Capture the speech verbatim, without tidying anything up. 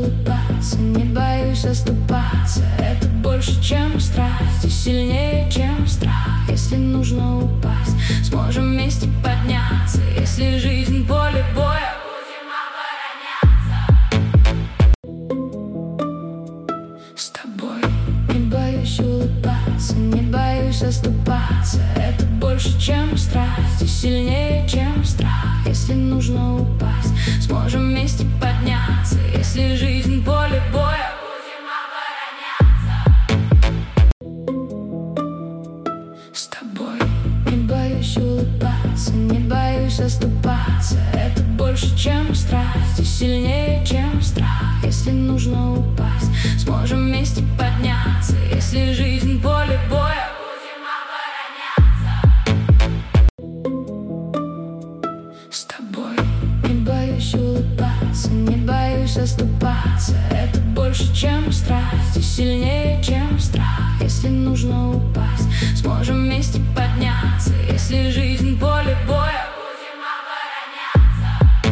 улыбаться, не боюсь оступаться. Это больше, чем страсть, и сильнее, чем страх. Если нужно упасть, сможем вместе подняться. Если жизнь поле боя, будем обороняться. С тобой не боюсь улыбаться, не боюсь оступаться. Это больше, чем страсть, и сильнее, чем страх. Если нужно упасть, сможем вместе подняться. Если жизнь поле боя, будем обороняться. С тобой не боюсь улыбаться, не боюсь оступаться. Это больше, чем страсть, и сильнее, чем страх. Если нужно упасть, сможем вместе подняться. Если жизнь поле боя, будем обороняться. С тобой не боюсь улыбаться, не боюсь оступаться. Это больше, чем страсть, и сильнее, чем страх. Если нужно упасть, сможем вместе подняться.